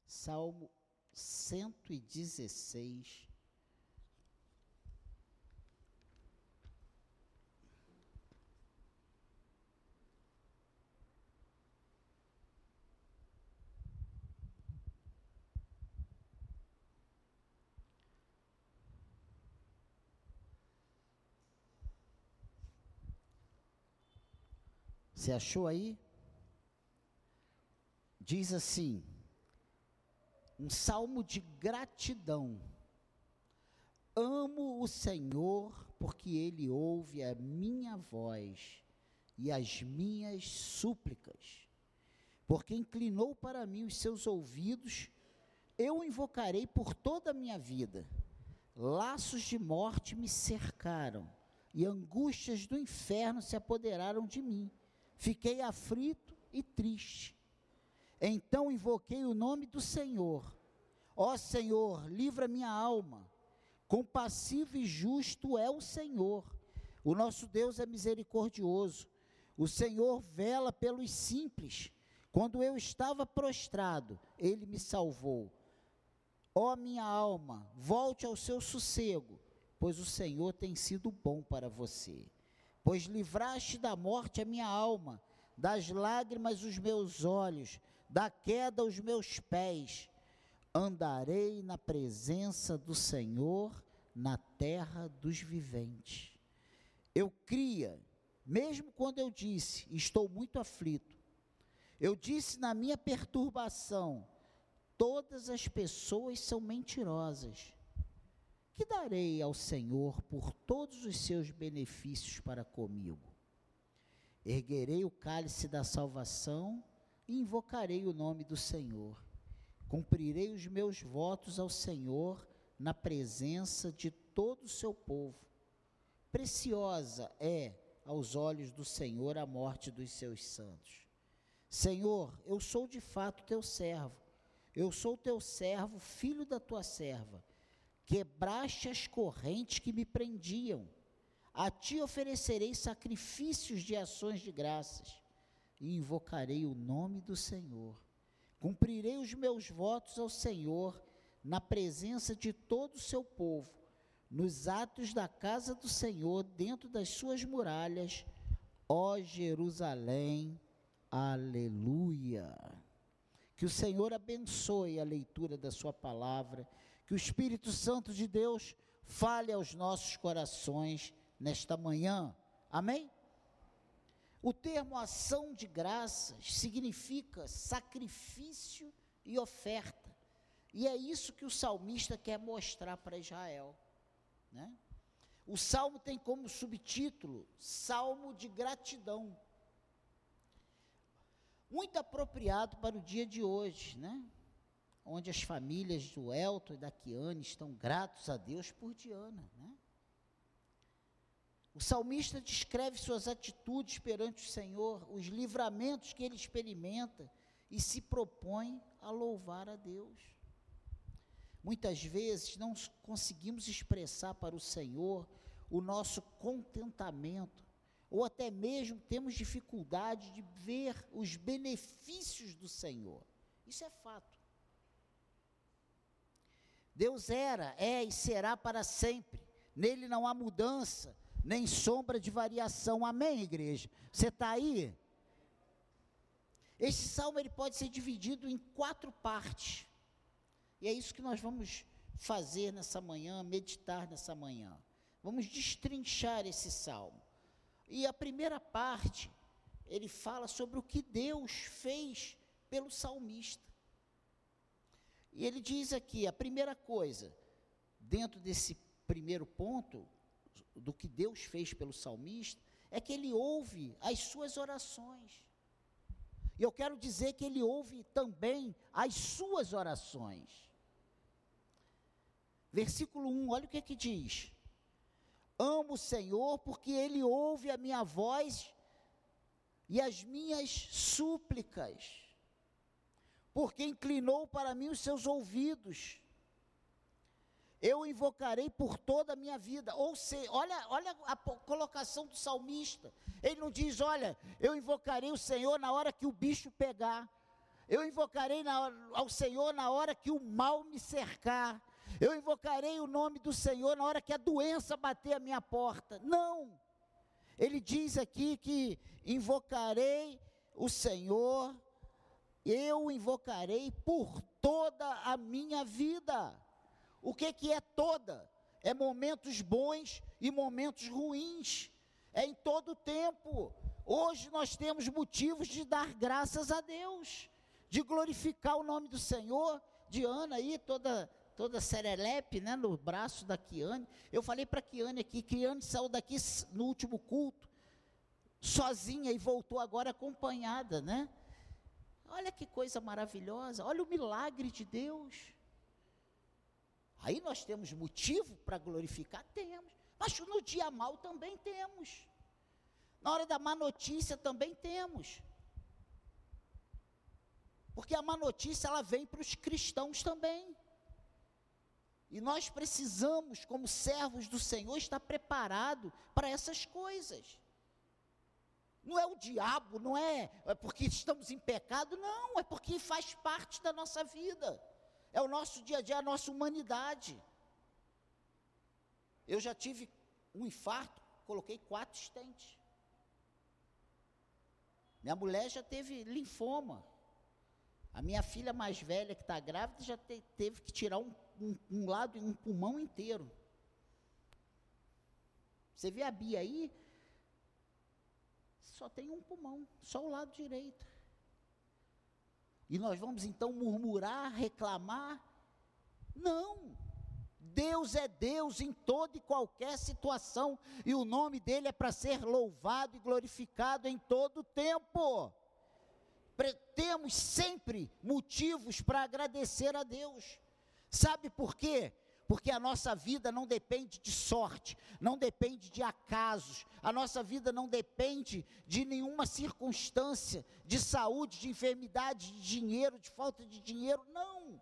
Salmo 116. Você achou aí? Diz assim, um salmo de gratidão. Amo o Senhor, porque Ele ouve a minha voz e as minhas súplicas. Porque inclinou para mim os seus ouvidos, eu o invocarei por toda a minha vida. Laços de morte me cercaram, e angústias do inferno se apoderaram de mim. Fiquei aflito e triste. Então invoquei o nome do Senhor. Ó Senhor, livra minha alma. Compassivo e justo é o Senhor. O nosso Deus é misericordioso. O Senhor vela pelos simples. Quando eu estava prostrado, Ele me salvou. Ó minha alma, volte ao seu sossego, pois o Senhor tem sido bom para você. Pois livraste da morte a minha alma, das lágrimas os meus olhos, da queda os meus pés. Andarei na presença do Senhor, na terra dos viventes. Eu cria, mesmo quando eu disse, estou muito aflito. Eu disse na minha perturbação, todas as pessoas são mentirosas. Que darei ao Senhor por todos os seus benefícios para comigo? Erguerei o cálice da salvação e invocarei o nome do Senhor. Cumprirei os meus votos ao Senhor na presença de todo o seu povo. Preciosa é aos olhos do Senhor a morte dos seus santos. Senhor, eu sou de fato teu servo. Eu sou teu servo, filho da tua serva. Quebraste as correntes que me prendiam. A ti oferecerei sacrifícios de ações de graças e invocarei o nome do Senhor. Cumprirei os meus votos ao Senhor na presença de todo o seu povo, nos atos da casa do Senhor, dentro das suas muralhas, ó Jerusalém. Aleluia. Que o Senhor abençoe a leitura da sua palavra, que o Espírito Santo de Deus fale aos nossos corações nesta manhã. Amém? O termo ação de graças significa sacrifício e oferta. E é isso que o salmista quer mostrar para Israel, né? O salmo tem como subtítulo, Salmo de Gratidão. Muito apropriado para o dia de hoje, né? Onde as famílias do Elton e da Kiane estão gratos a Deus por Diana, né? O salmista descreve suas atitudes perante o Senhor, os livramentos que ele experimenta e se propõe a louvar a Deus. Muitas vezes não conseguimos expressar para o Senhor o nosso contentamento, ou até mesmo temos dificuldade de ver os benefícios do Senhor. Isso é fato. Deus era, é e será para sempre. Nele não há mudança, nem sombra de variação. Amém, igreja? Você está aí? Esse salmo ele pode ser dividido em 4 partes. E é isso que nós vamos fazer nessa manhã, meditar nessa manhã. Vamos destrinchar esse salmo. E a primeira parte, ele fala sobre o que Deus fez pelo salmista. E ele diz aqui, a primeira coisa, dentro desse primeiro ponto, do que Deus fez pelo salmista, é que ele ouve as suas orações. E eu quero dizer que ele ouve também as suas orações. Versículo 1, olha o que diz. Amo o Senhor porque Ele ouve a minha voz e as minhas súplicas, porque inclinou para mim os seus ouvidos. Eu o invocarei por toda a minha vida. Ou seja, olha a colocação do salmista. Ele não diz, olha, eu invocarei o Senhor na hora que o bicho pegar. Eu invocarei ao Senhor na hora que o mal me cercar. Eu invocarei o nome do Senhor na hora que a doença bater a minha porta. Não. Ele diz aqui que invocarei o Senhor, eu o invocarei por toda a minha vida. O que é toda? É momentos bons e momentos ruins. É em todo o tempo. Hoje nós temos motivos de dar graças a Deus, de glorificar o nome do Senhor. Diana aí, toda serelepe, né, no braço da Kiane. Eu falei para a Kiane aqui, Kiane saiu daqui no último culto, sozinha, e voltou agora acompanhada, né? Olha que coisa maravilhosa, olha o milagre de Deus. Aí nós temos motivo para glorificar? Temos, mas no dia mau também temos, na hora da má notícia também temos, porque a má notícia ela vem para os cristãos também, e nós precisamos, como servos do Senhor, estar preparado para essas coisas. Não é o diabo, não é porque estamos em pecado, não, é porque faz parte da nossa vida, é o nosso dia a dia, a nossa humanidade. Eu já tive um infarto, coloquei 4 stents. Minha mulher já teve linfoma. A minha filha mais velha, que está grávida, já teve que tirar um lado, um pulmão inteiro. Você vê a Bia aí, só tem um pulmão, só o lado direito. E nós vamos então murmurar, reclamar? Não. Deus é Deus em toda e qualquer situação, e o nome dele é para ser louvado e glorificado em todo o tempo. Temos sempre motivos para agradecer a Deus. Sabe por quê? Porque a nossa vida não depende de sorte, não depende de acasos, a nossa vida não depende de nenhuma circunstância, de saúde, de enfermidade, de dinheiro, de falta de dinheiro, não.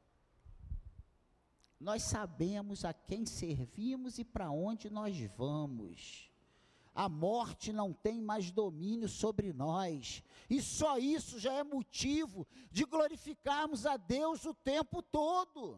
Nós sabemos a quem servimos e para onde nós vamos. A morte não tem mais domínio sobre nós, e só isso já é motivo de glorificarmos a Deus o tempo todo.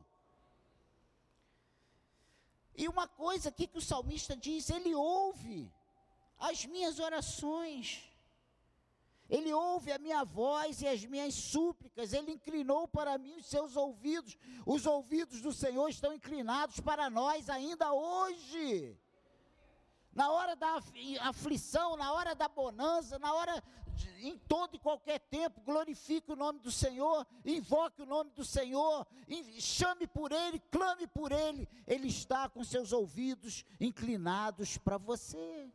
E uma coisa aqui que o salmista diz, ele ouve as minhas orações, ele ouve a minha voz e as minhas súplicas, ele inclinou para mim os seus ouvidos, os ouvidos do Senhor estão inclinados para nós ainda hoje. Na hora da aflição, na hora da bonança, em todo e qualquer tempo, glorifique o nome do Senhor, invoque o nome do Senhor, chame por Ele, clame por Ele, Ele está com seus ouvidos inclinados para você.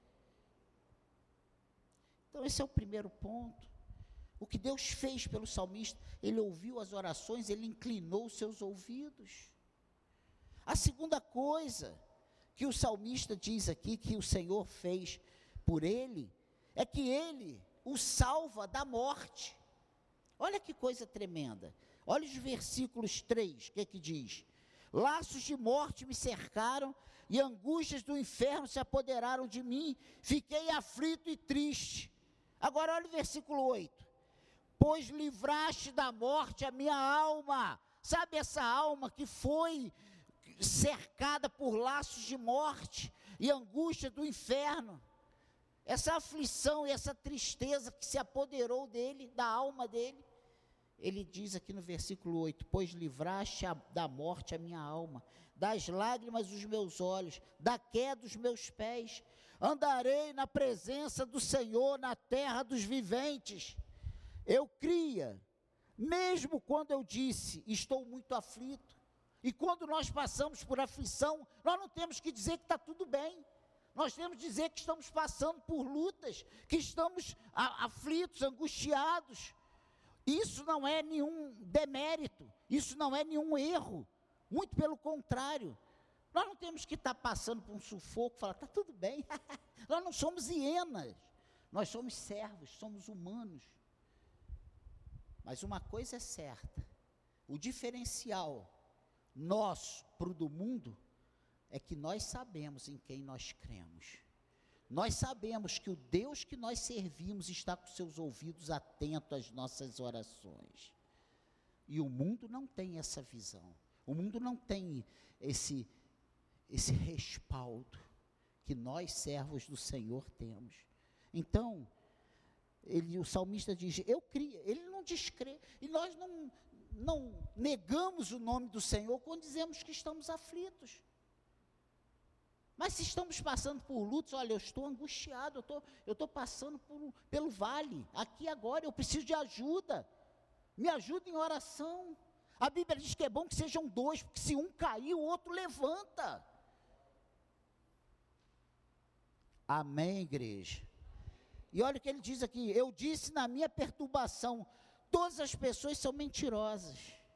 Então esse é o primeiro ponto. O que Deus fez pelo salmista, Ele ouviu as orações, Ele inclinou os seus ouvidos. A segunda coisa que o salmista diz aqui, que o Senhor fez por ele, é que ele o salva da morte. Olha que coisa tremenda, olha os versículos 3, o que é que diz? Laços de morte me cercaram, e angústias do inferno se apoderaram de mim, fiquei aflito e triste. Agora olha o versículo 8, pois livraste da morte a minha alma. Sabe essa alma que foi cercada por laços de morte e angústia do inferno, essa aflição e essa tristeza que se apoderou dele, da alma dele, ele diz aqui no versículo 8, pois livraste da morte a minha alma, das lágrimas os meus olhos, da queda dos meus pés, andarei na presença do Senhor na terra dos viventes. Eu cria, mesmo quando eu disse, estou muito aflito. E quando nós passamos por aflição, nós não temos que dizer que está tudo bem, nós temos que dizer que estamos passando por lutas, que estamos aflitos, angustiados. Isso não é nenhum demérito, isso não é nenhum erro, muito pelo contrário, nós não temos que estar passando por um sufoco e falar, está tudo bem, nós não somos hienas, nós somos servos, somos humanos. Mas uma coisa é certa, o diferencial nosso para o do mundo, é que nós sabemos em quem nós cremos. Nós sabemos que o Deus que nós servimos está com seus ouvidos atentos às nossas orações. E o mundo não tem essa visão. O mundo não tem esse respaldo que nós, servos do Senhor, temos. Então, o salmista diz, eu criei, ele não descrê, e nós não negamos o nome do Senhor quando dizemos que estamos aflitos. Mas se estamos passando por lutas, olha, eu estou angustiado, eu estou passando pelo vale, aqui agora, eu preciso de ajuda, me ajuda em oração. A Bíblia diz que é bom que sejam dois, porque se um cair, o outro levanta. Amém, igreja? E olha o que ele diz aqui, eu disse na minha perturbação, todas as pessoas são mentirosas.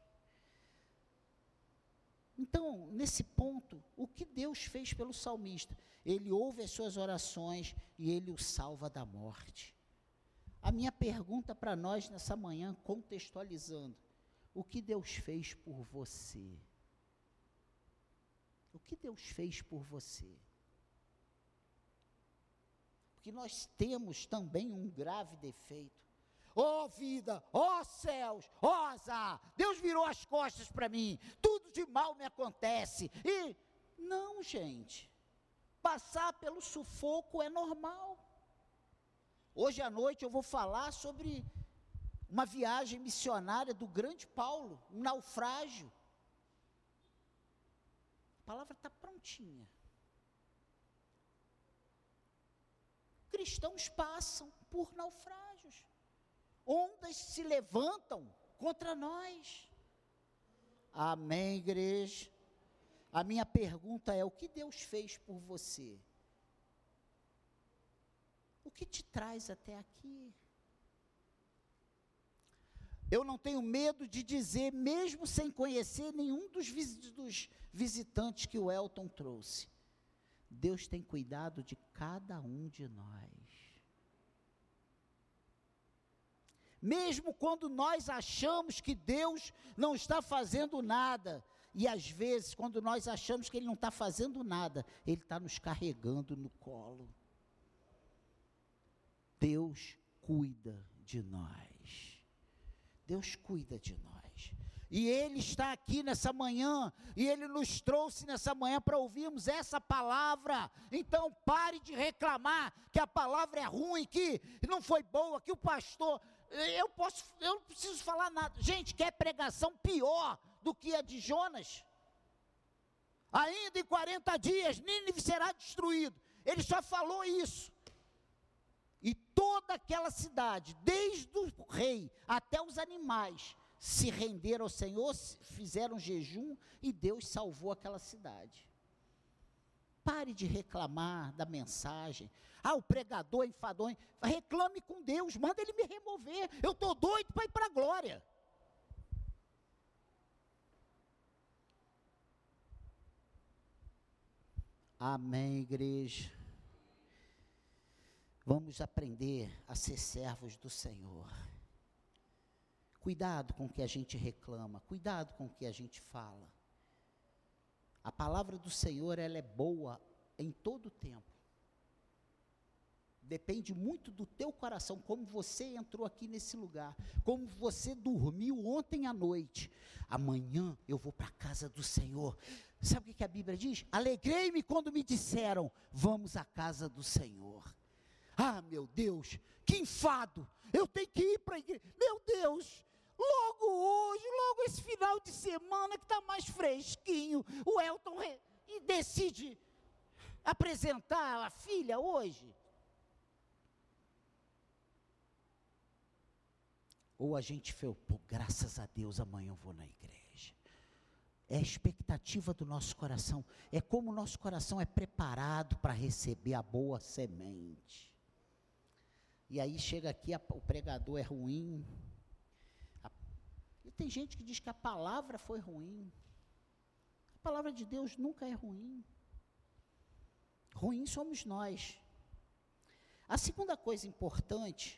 Então, nesse ponto, o que Deus fez pelo salmista? Ele ouve as suas orações e ele o salva da morte. A minha pergunta para nós nessa manhã, contextualizando, o que Deus fez por você? O que Deus fez por você? Porque nós temos também um grave defeito. Ó vida, ó céus, ó azar, Deus virou as costas para mim, tudo de mal me acontece. E, não, gente, passar pelo sufoco é normal. Hoje à noite eu vou falar sobre uma viagem missionária do grande Paulo, um naufrágio. A palavra está prontinha. Cristãos passam por naufrágios. Ondas se levantam contra nós. Amém, igreja? A minha pergunta é, o que Deus fez por você? O que te traz até aqui? Eu não tenho medo de dizer, mesmo sem conhecer nenhum dos visitantes que o Elton trouxe, Deus tem cuidado de cada um de nós. Mesmo quando nós achamos que Deus não está fazendo nada, e às vezes, quando nós achamos que Ele não está fazendo nada, Ele está nos carregando no colo. Deus cuida de nós. Deus cuida de nós. E Ele está aqui nessa manhã, e Ele nos trouxe nessa manhã para ouvirmos essa palavra. Então pare de reclamar que a palavra é ruim, que não foi boa, que o pastor... Eu não preciso falar nada. Gente, quer pregação pior do que a de Jonas? Ainda em 40 dias, Nínive será destruído. Ele só falou isso. E toda aquela cidade, desde o rei até os animais, se renderam ao Senhor, fizeram jejum e Deus salvou aquela cidade. Pare de reclamar da mensagem. Ah, o pregador enfadonho. Reclame com Deus, manda Ele me remover. Eu estou doido para ir para a glória. Amém, igreja. Vamos aprender a ser servos do Senhor. Cuidado com o que a gente reclama, cuidado com o que a gente fala. A palavra do Senhor, ela é boa em todo o tempo. Depende muito do teu coração, como você entrou aqui nesse lugar, como você dormiu ontem à noite. Amanhã eu vou para a casa do Senhor. Sabe o que a Bíblia diz? Alegrei-me quando me disseram, vamos à casa do Senhor. Ah, meu Deus, que enfado, eu tenho que ir para a igreja. Meu Deus, logo hoje, logo esse final de semana que está mais fresquinho, o Elton decide apresentar a filha hoje. Ou a gente fala, pô, graças a Deus, amanhã eu vou na igreja. É a expectativa do nosso coração, é como o nosso coração é preparado para receber a boa semente. E aí chega aqui, o pregador é ruim. E tem gente que diz que a palavra foi ruim. A palavra de Deus nunca é ruim. Ruim somos nós. A segunda coisa importante,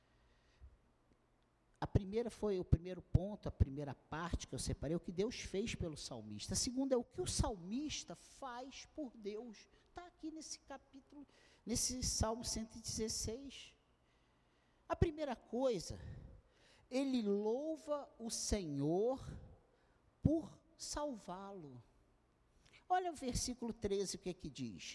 a primeira foi o primeiro ponto, a primeira parte que eu separei, o que Deus fez pelo salmista. A segunda é o que o salmista faz por Deus. Está aqui nesse capítulo, nesse Salmo 116. A primeira coisa, ele louva o Senhor por salvá-lo. Olha o versículo 13, o que é que diz?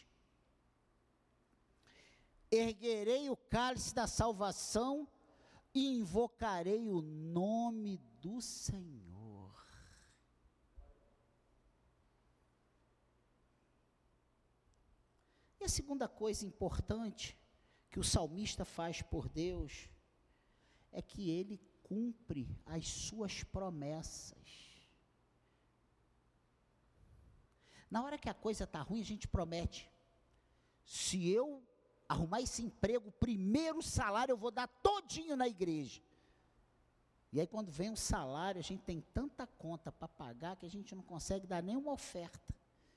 Erguerei o cálice da salvação e invocarei o nome do Senhor. E a segunda coisa importante que o salmista faz por Deus é que ele cumpre as suas promessas. Na hora que a coisa está ruim, a gente promete: se eu arrumar esse emprego, o primeiro salário eu vou dar todinho na igreja. E aí quando vem o salário, a gente tem tanta conta para pagar que a gente não consegue dar nenhuma oferta.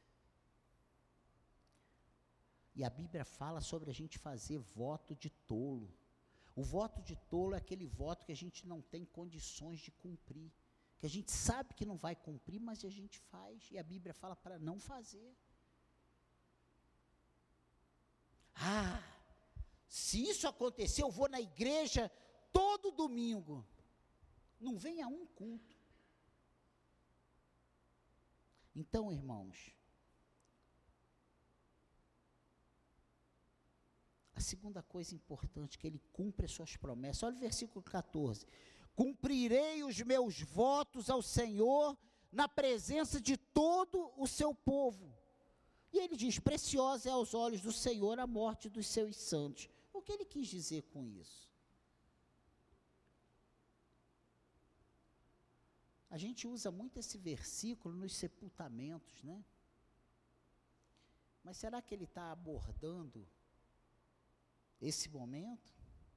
E a Bíblia fala sobre a gente fazer voto de tolo. O voto de tolo é aquele voto que a gente não tem condições de cumprir, que a gente sabe que não vai cumprir, mas a gente faz, e a Bíblia fala para não fazer. Se isso acontecer, eu vou na igreja todo domingo. Não vem a um culto. Então, irmãos, a segunda coisa importante, que ele cumpre as suas promessas. Olha o versículo 14. Cumprirei os meus votos ao Senhor na presença de todo o seu povo. E ele diz: preciosa é aos olhos do Senhor a morte dos seus santos. O que ele quis dizer com isso? A gente usa muito esse versículo nos sepultamentos, né? Mas será que ele está abordando esse momento?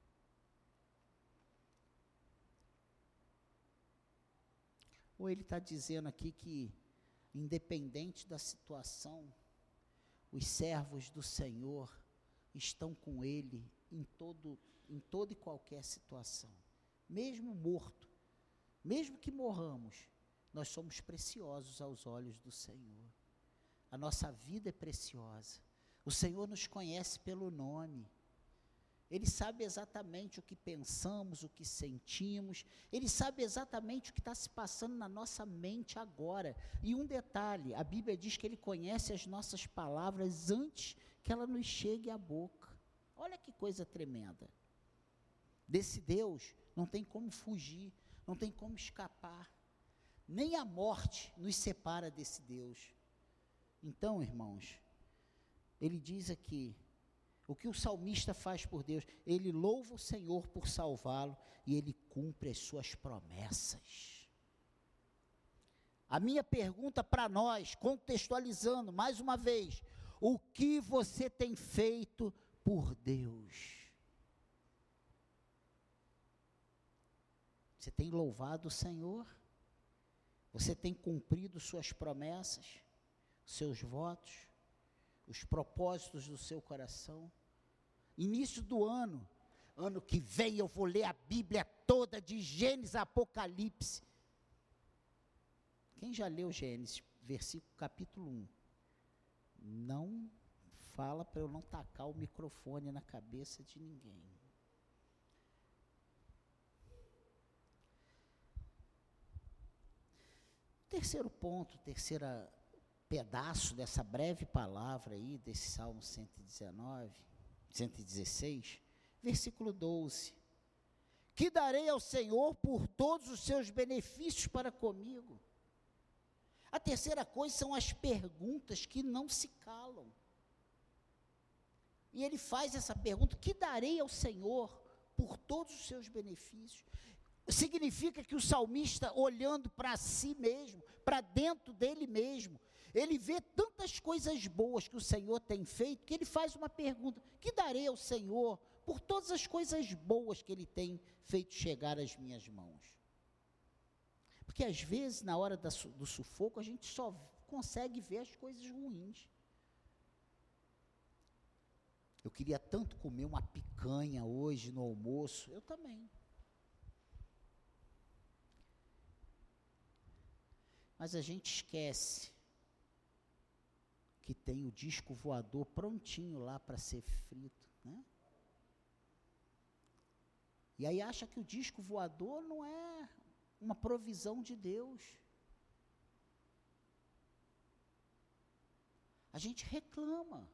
Ou ele está dizendo aqui que, independente da situação, os servos do Senhor estão com ele em toda e qualquer situação, mesmo morto, mesmo que morramos, nós somos preciosos aos olhos do Senhor. A nossa vida é preciosa. O Senhor nos conhece pelo nome. Ele sabe exatamente o que pensamos, o que sentimos. Ele sabe exatamente o que está se passando na nossa mente agora. E um detalhe, a Bíblia diz que Ele conhece as nossas palavras antes que ela nos chegue à boca. Olha que coisa tremenda. Desse Deus não tem como fugir, não tem como escapar. Nem a morte nos separa desse Deus. Então, irmãos, ele diz aqui, o que o salmista faz por Deus, ele louva o Senhor por salvá-lo e ele cumpre as suas promessas. A minha pergunta para nós, contextualizando mais uma vez, o que você tem feito por Deus? Você tem louvado o Senhor? Você tem cumprido suas promessas, seus votos, os propósitos do seu coração? Início do ano que vem eu vou ler a Bíblia toda, de Gênesis a Apocalipse. Quem já leu Gênesis, versículo capítulo 1? Não fala para eu não tacar o microfone na cabeça de ninguém. Terceiro ponto, terceira pedaço dessa breve palavra aí, desse Salmo 116, versículo 12. Que darei ao Senhor por todos os seus benefícios para comigo? A terceira coisa são as perguntas que não se calam. E ele faz essa pergunta: que darei ao Senhor por todos os seus benefícios? Significa que o salmista, olhando para si mesmo, para dentro dele mesmo, ele vê tantas coisas boas que o Senhor tem feito, que ele faz uma pergunta: que darei ao Senhor por todas as coisas boas que Ele tem feito chegar às minhas mãos? Porque às vezes, na hora do sufoco, a gente só consegue ver as coisas ruins. Eu queria tanto comer uma picanha hoje no almoço, eu também. Mas a gente esquece que tem o disco voador prontinho lá para ser frito, né? E aí acha que o disco voador não é uma provisão de Deus. A gente reclama.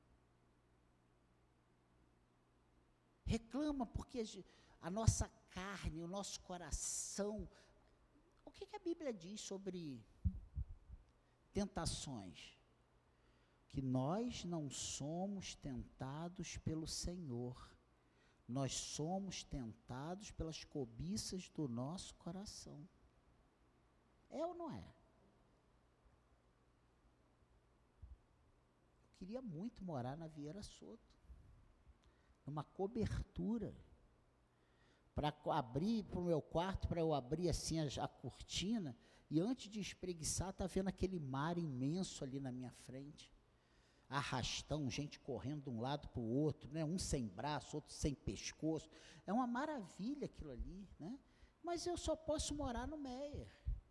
Reclama porque a nossa carne, o nosso coração... O que a Bíblia diz sobre tentações? Que nós não somos tentados pelo Senhor. Nós somos tentados pelas cobiças do nosso coração. É ou não é? Eu queria muito morar na Vieira Soto, numa cobertura, para abrir para o meu quarto, para eu abrir assim a cortina, e antes de espreguiçar, tá vendo aquele mar imenso ali na minha frente. Arrastão, gente correndo de um lado para o outro, né? Um sem braço, outro sem pescoço. É uma maravilha aquilo ali, né? Mas eu só posso morar no Meier.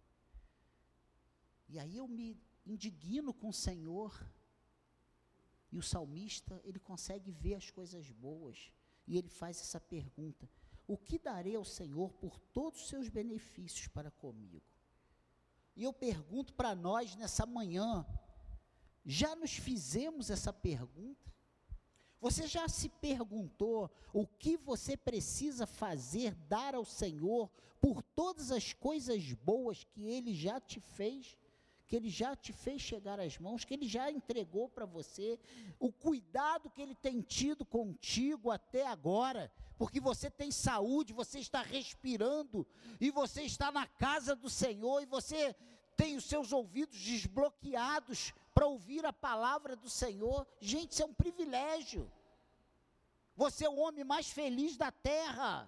E aí eu me indigno com o Senhor. E o salmista, ele consegue ver as coisas boas. E ele faz essa pergunta: o que darei ao Senhor por todos os seus benefícios para comigo? E eu pergunto para nós nessa manhã, já nos fizemos essa pergunta? Você já se perguntou o que você precisa fazer, dar ao Senhor, por todas as coisas boas que Ele já te fez, que Ele já te fez chegar às mãos, que Ele já entregou para você, o cuidado que Ele tem tido contigo até agora, porque você tem saúde, você está respirando, e você está na casa do Senhor, e você tem os seus ouvidos desbloqueados para ouvir a palavra do Senhor. Gente, isso é um privilégio. Você é o homem mais feliz da terra.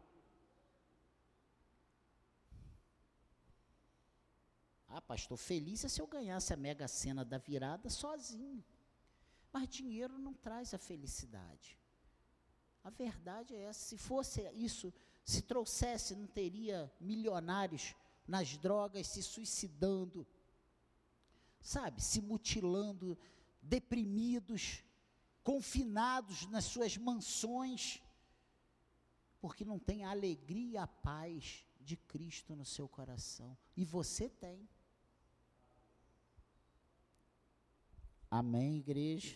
Ah, pastor, feliz é se eu ganhasse a Mega Sena da virada sozinho. Mas dinheiro não traz a felicidade. A verdade é essa. Se fosse isso, se trouxesse, não teria milionários nas drogas, se suicidando, sabe, se mutilando, deprimidos, confinados nas suas mansões, porque não tem a alegria e a paz de Cristo no seu coração. E você tem. Amém, igreja?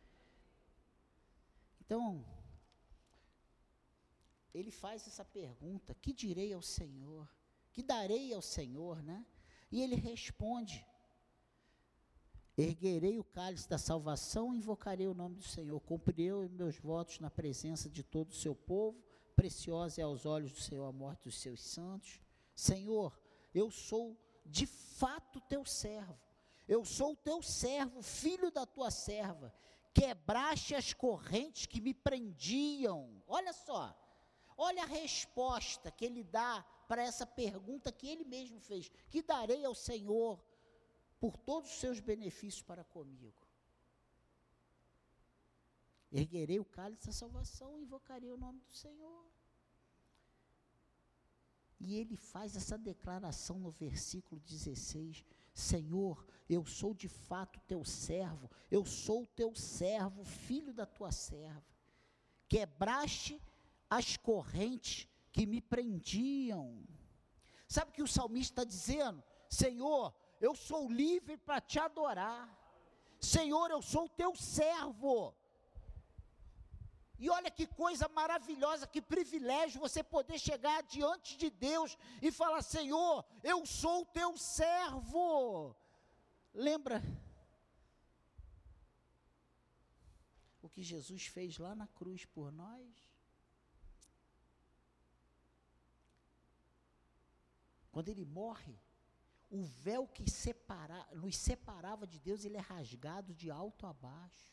Então, ele faz essa pergunta: que direi ao Senhor? Que darei ao Senhor, né? E ele responde: erguerei o cálice da salvação e invocarei o nome do Senhor. Cumprirei os meus votos na presença de todo o seu povo. Preciosa é aos olhos do Senhor a morte dos seus santos. Senhor, eu sou de fato teu servo. Eu sou o teu servo, filho da tua serva. Quebraste as correntes que me prendiam. Olha só, olha a resposta que ele dá para essa pergunta que ele mesmo fez: que darei ao Senhor por todos os seus benefícios para comigo? Erguerei o cálice da salvação e invocarei o nome do Senhor. E ele faz essa declaração no versículo 16: Senhor, eu sou de fato teu servo, eu sou teu servo, filho da tua serva. Quebraste as correntes que me prendiam. Sabe o que o salmista está dizendo? Senhor, eu sou livre para te adorar. Senhor, eu sou teu servo. E olha que coisa maravilhosa, que privilégio você poder chegar diante de Deus e falar: Senhor, eu sou teu servo. Lembra o que Jesus fez lá na cruz por nós? Quando ele morre, o véu que nos separava de Deus, ele é rasgado de alto a baixo.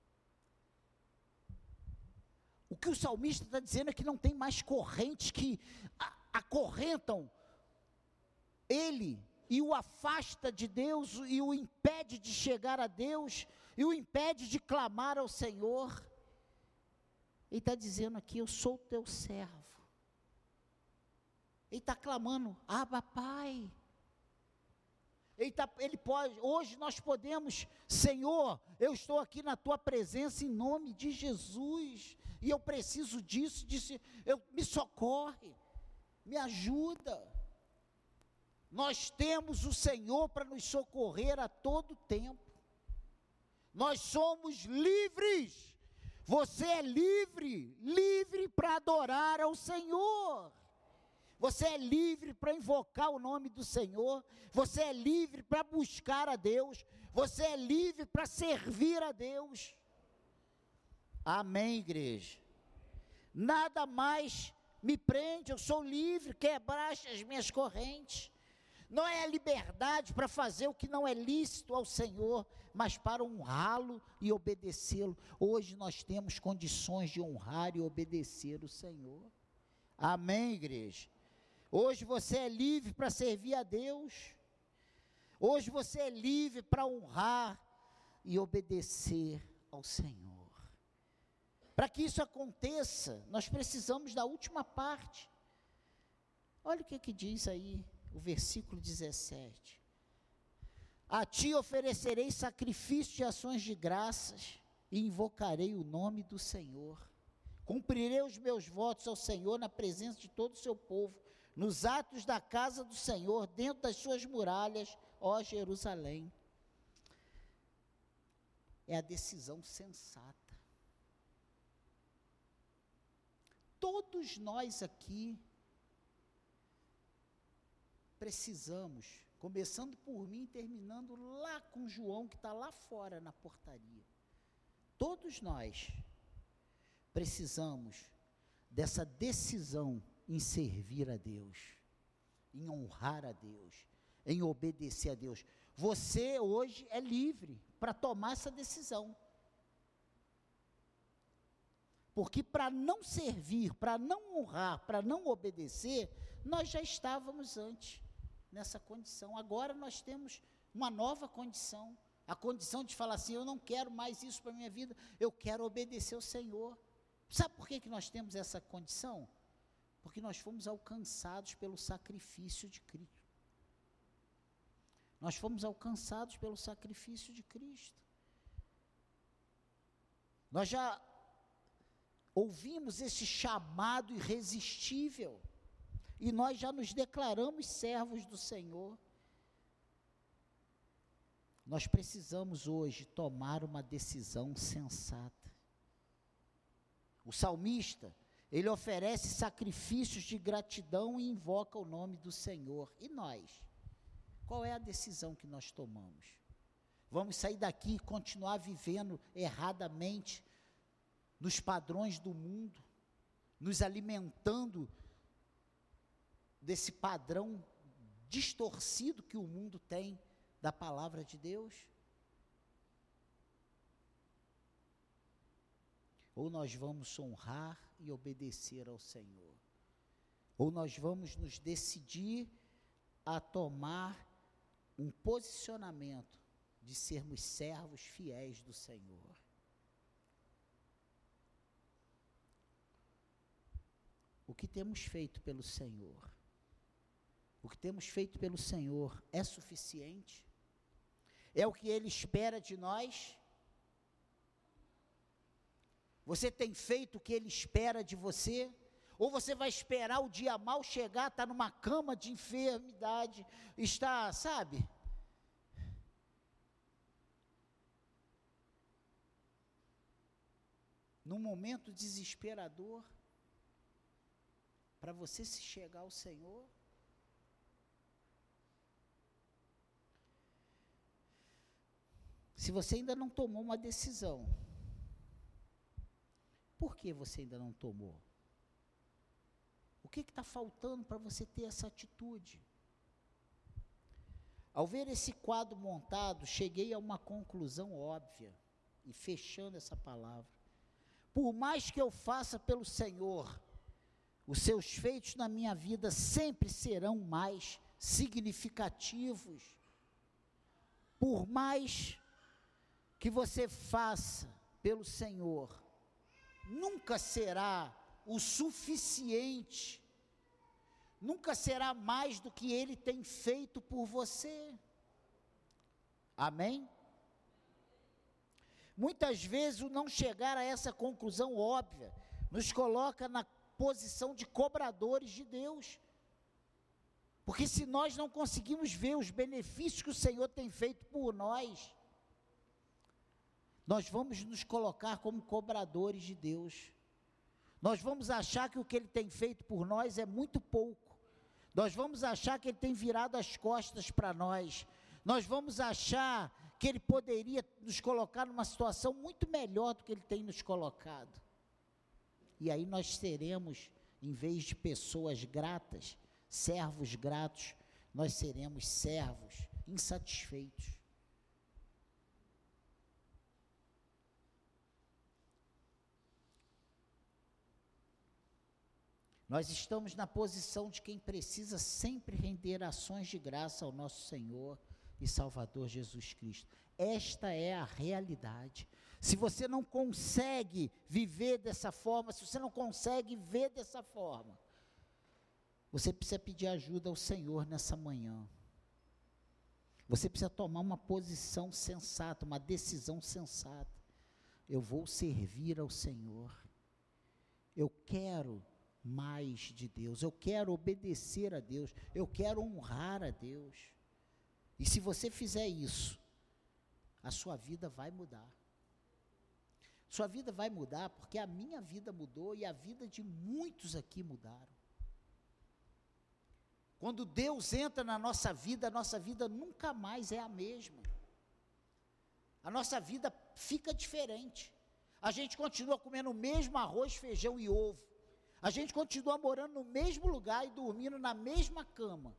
O que o salmista está dizendo é que não tem mais correntes que acorrentam ele e o afasta de Deus, e o impede de chegar a Deus, e o impede de clamar ao Senhor. Ele está dizendo aqui: eu sou teu servo. Ele está clamando: Abba, Pai. Ele pode, hoje nós podemos, Senhor, eu estou aqui na tua presença em nome de Jesus, e eu preciso disso, me socorre, me ajuda. Nós temos o Senhor para nos socorrer a todo tempo. Nós somos livres. Você é livre, livre para adorar ao Senhor. Você é livre para invocar o nome do Senhor, você é livre para buscar a Deus, você é livre para servir a Deus. Amém, igreja? Nada mais me prende, eu sou livre, quebraste as minhas correntes. Não é a liberdade para fazer o que não é lícito ao Senhor, mas para honrá-lo e obedecê-lo. Hoje nós temos condições de honrar e obedecer o Senhor. Amém, igreja? Hoje você é livre para servir a Deus. Hoje você é livre para honrar e obedecer ao Senhor. Para que isso aconteça, nós precisamos da última parte. Olha o que diz aí o versículo 17. A ti oferecerei sacrifício de ações de graças e invocarei o nome do Senhor. Cumprirei os meus votos ao Senhor na presença de todo o seu povo, nos atos da casa do Senhor, dentro das suas muralhas, ó Jerusalém. É a decisão sensata. Todos nós aqui precisamos, começando por mim, terminando lá com João, que está lá fora na portaria. Todos nós precisamos dessa decisão em servir a Deus, em honrar a Deus, em obedecer a Deus. Você hoje é livre para tomar essa decisão. Porque para não servir, para não honrar, para não obedecer, nós já estávamos antes nessa condição. Agora nós temos uma nova condição, a condição de falar assim, eu não quero mais isso para a minha vida, eu quero obedecer ao Senhor. Sabe por que nós temos essa condição? Porque nós fomos alcançados pelo sacrifício de Cristo. Nós fomos alcançados pelo sacrifício de Cristo. Nós já ouvimos esse chamado irresistível, e nós já nos declaramos servos do Senhor. Nós precisamos hoje tomar uma decisão sensata. O salmista, ele oferece sacrifícios de gratidão e invoca o nome do Senhor. E nós? Qual é a decisão que nós tomamos? Vamos sair daqui e continuar vivendo erradamente nos padrões do mundo, nos alimentando desse padrão distorcido que o mundo tem da palavra de Deus? Ou nós vamos honrar e obedecer ao Senhor, ou nós vamos nos decidir a tomar um posicionamento de sermos servos fiéis do Senhor. O que temos feito pelo Senhor? O que temos feito pelo Senhor é suficiente? É o que Ele espera de nós? Você tem feito o que Ele espera de você? Ou você vai esperar o dia mal chegar, está numa cama de enfermidade, está, sabe? Num momento desesperador, para você se chegar ao Senhor? Se você ainda não tomou uma decisão, por que você ainda não tomou? O que está faltando para você ter essa atitude? Ao ver esse quadro montado, cheguei a uma conclusão óbvia, e fechando essa palavra. Por mais que eu faça pelo Senhor, os seus feitos na minha vida sempre serão mais significativos. Por mais que você faça pelo Senhor, nunca será o suficiente, nunca será mais do que Ele tem feito por você. Amém? Muitas vezes o não chegar a essa conclusão óbvia nos coloca na posição de cobradores de Deus. Porque se nós não conseguimos ver os benefícios que o Senhor tem feito por nós, nós vamos nos colocar como cobradores de Deus. Nós vamos achar que o que Ele tem feito por nós é muito pouco. Nós vamos achar que Ele tem virado as costas para nós. Nós vamos achar que Ele poderia nos colocar numa situação muito melhor do que Ele tem nos colocado. E aí nós seremos, em vez de pessoas gratas, servos gratos, nós seremos servos insatisfeitos. Nós estamos na posição de quem precisa sempre render ações de graça ao nosso Senhor e Salvador Jesus Cristo. Esta é a realidade. Se você não consegue viver dessa forma, se você não consegue ver dessa forma, você precisa pedir ajuda ao Senhor nessa manhã. Você precisa tomar uma posição sensata, uma decisão sensata. Eu vou servir ao Senhor. Eu quero mais de Deus, eu quero obedecer a Deus, eu quero honrar a Deus. E se você fizer isso, a sua vida vai mudar. Sua vida vai mudar porque a minha vida mudou e a vida de muitos aqui mudaram. Quando Deus entra na nossa vida, a nossa vida nunca mais é a mesma. A nossa vida fica diferente. A gente continua comendo o mesmo arroz, feijão e ovo. A gente continua morando no mesmo lugar e dormindo na mesma cama.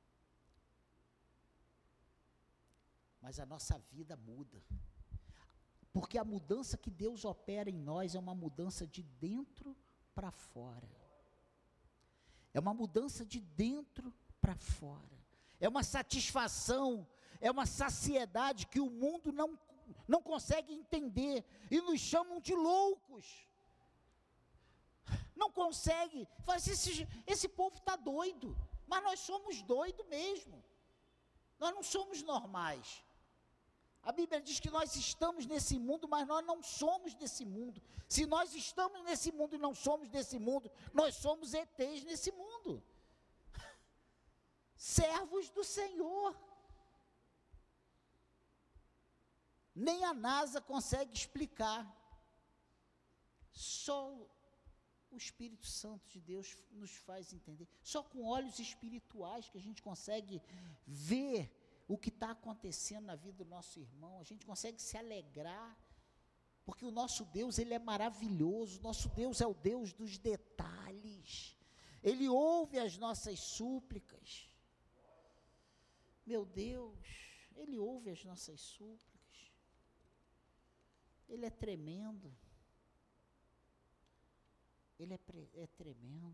Mas a nossa vida muda. Porque a mudança que Deus opera em nós é uma mudança de dentro para fora. É uma mudança de dentro para fora. É uma satisfação, é uma saciedade que o mundo não consegue entender. E nos chamam de loucos. Não consegue. Fala assim, esse povo está doido. Mas nós somos doidos mesmo. Nós não somos normais. A Bíblia diz que nós estamos nesse mundo, mas nós não somos desse mundo. Se nós estamos nesse mundo e não somos desse mundo, nós somos ETs nesse mundo. Servos do Senhor. Nem a NASA consegue explicar. Só o Espírito Santo de Deus nos faz entender. Só com olhos espirituais que a gente consegue ver o que está acontecendo na vida do nosso irmão. A gente consegue se alegrar, porque o nosso Deus, Ele é maravilhoso. Nosso Deus é o Deus dos detalhes. Ele ouve as nossas súplicas. Meu Deus, Ele ouve as nossas súplicas. Ele é tremendo. Ele é tremendo.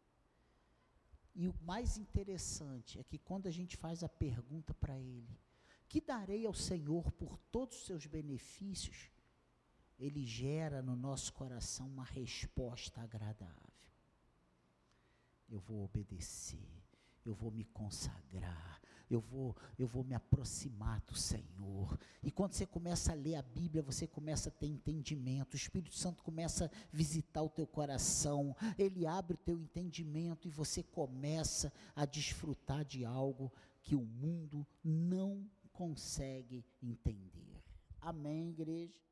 E o mais interessante é que quando a gente faz a pergunta para Ele, que darei ao Senhor por todos os seus benefícios, Ele gera no nosso coração uma resposta agradável. Eu vou obedecer, eu vou me consagrar, eu vou me aproximar do Senhor. E quando você começa a ler a Bíblia, você começa a ter entendimento, o Espírito Santo começa a visitar o teu coração, ele abre o teu entendimento e você começa a desfrutar de algo que o mundo não consegue entender. Amém, igreja?